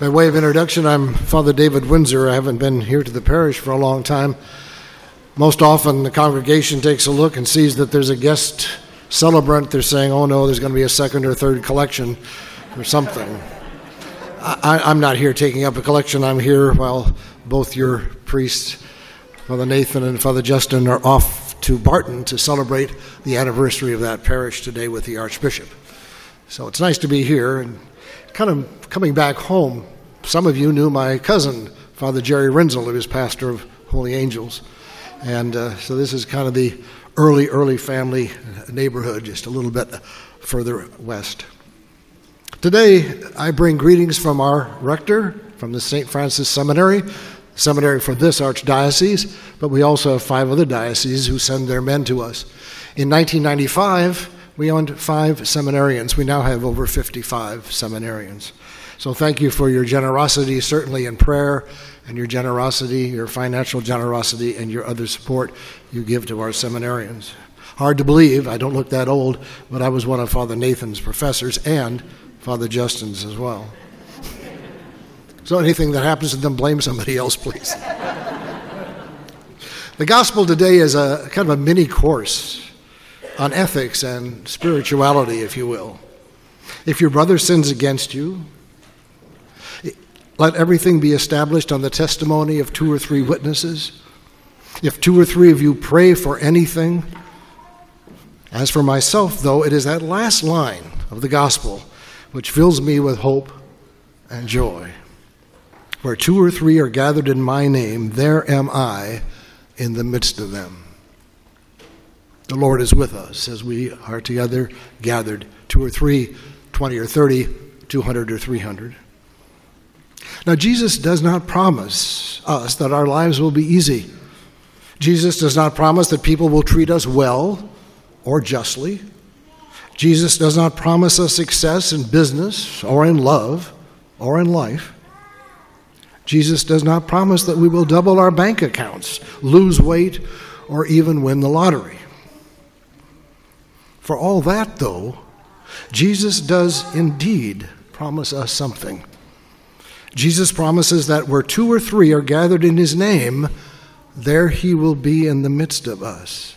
By way of introduction, I'm Father David Windsor. I haven't been here to the parish for a long time. Most often the congregation takes a look and sees that there's a guest celebrant. They're saying, oh no, there's going to be a second or third collection or something. I'm not here taking up a collection. I'm here while both your priests, Father Nathan and Father Justin, are off to Barton to celebrate the anniversary of that parish today with the Archbishop. So it's nice to be here and kind of coming back home. Some of you knew my cousin, Father Jerry Renzel, who was pastor of Holy Angels. And so this is kind of the early family neighborhood, just a little bit further west. Today, I bring greetings from our rector, from the St. Francis Seminary for this archdiocese, but we also have 5 other dioceses who send their men to us. In 1995, we owned 5 seminarians. We now have over 55 seminarians. So thank you for your generosity, certainly in prayer, and your generosity, your financial generosity, and your other support you give to our seminarians. Hard to believe, I don't look that old, but I was one of Father Nathan's professors and Father Justin's as well. So anything that happens to them, blame somebody else, please. The gospel today is a kind of a mini course on ethics and spirituality, if you will. If your brother sins against you, let everything be established on the testimony of 2 or 3 witnesses. If 2 or 3 of you pray for anything. As for myself, though, it is that last line of the gospel which fills me with hope and joy. Where 2 or 3 are gathered in my name, there am I in the midst of them. The Lord is with us as we are together gathered, 2 or 3, 20 or 30, 200 or 300. Now, Jesus does not promise us that our lives will be easy. Jesus does not promise that people will treat us well or justly. Jesus does not promise us success in business or in love or in life. Jesus does not promise that we will double our bank accounts, lose weight, or even win the lottery. For all that, though, Jesus does indeed promise us something. Jesus promises that where 2 or 3 are gathered in his name, there he will be in the midst of us.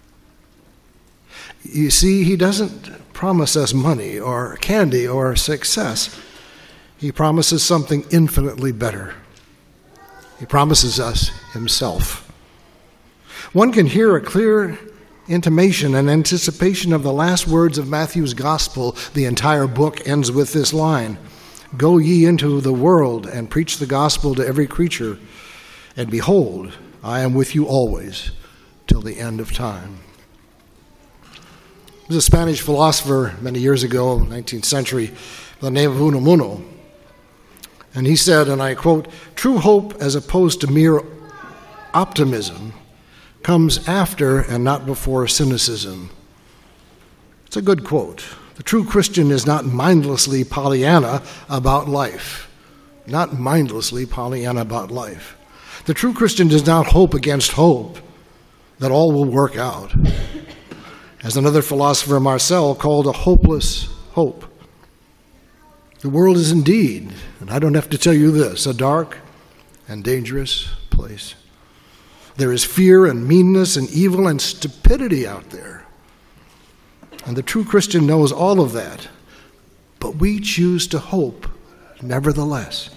You see, he doesn't promise us money or candy or success. He promises something infinitely better. He promises us himself. One can hear a clear intimation and anticipation of the last words of Matthew's gospel. The entire book ends with this line: "Go ye into the world and preach the gospel to every creature, and behold, I am with you always till the end of time." There was a Spanish philosopher many years ago, 19th century, by the name of Unamuno. And he said, and I quote, "True hope, as opposed to mere optimism, comes after and not before cynicism." It's a good quote. The true Christian is not mindlessly Pollyanna about life. Not mindlessly Pollyanna about life. The true Christian does not hope against hope that all will work out. As another philosopher, Marcel, called a hopeless hope. The world is indeed, and I don't have to tell you this, a dark and dangerous place. There is fear and meanness and evil and stupidity out there. And the true Christian knows all of that, but we choose to hope nevertheless.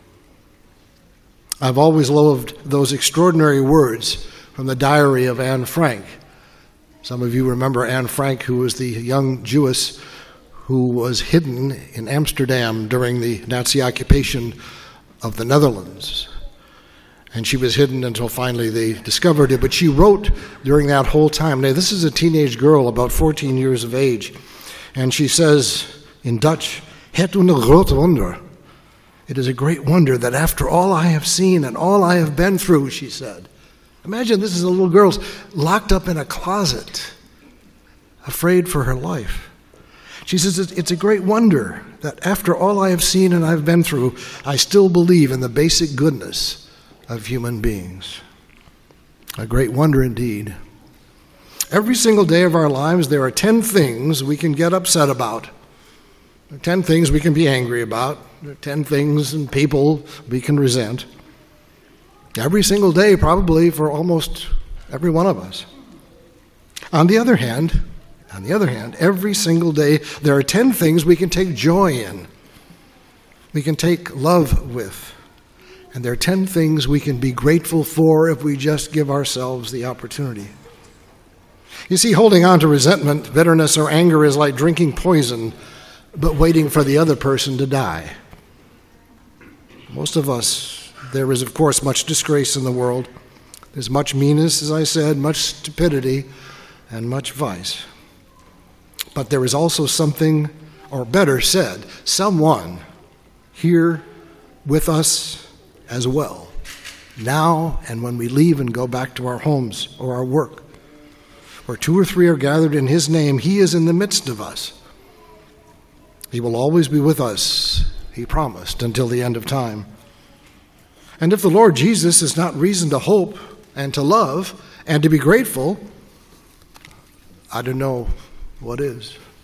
I've always loved those extraordinary words from the diary of Anne Frank. Some of you remember Anne Frank, who was the young Jewess who was hidden in Amsterdam during the Nazi occupation of the Netherlands. And she was hidden until finally they discovered it. But she wrote during that whole time. Now, this is a teenage girl, about 14 years of age. And she says in Dutch, "Het een groot wonder." It is a great wonder that after all I have seen and all I have been through, she said. Imagine this is a little girl locked up in a closet, afraid for her life. She says, it's a great wonder that after all I have seen and I've been through, I still believe in the basic goodness of human beings. A great wonder indeed. Every single day of our lives, there are 10 things we can get upset about. There are 10 things we can be angry about. There are 10 things and people we can resent. Every single day, probably, for almost every one of us. On the other hand, every single day, there are 10 things we can take joy in. We can take love with. And there are 10 things we can be grateful for if we just give ourselves the opportunity. You see, holding on to resentment, bitterness, or anger is like drinking poison, but waiting for the other person to die. Most of us, there is, of course, much disgrace in the world. There's much meanness, as I said, much stupidity, and much vice. But there is also something, or better said, someone here with us as well, now and when we leave and go back to our homes or our work. Where 2 or 3 are gathered in his name, he is in the midst of us. He will always be with us, he promised, until the end of time. And if the Lord Jesus is not reason to hope and to love and to be grateful, I don't know what is.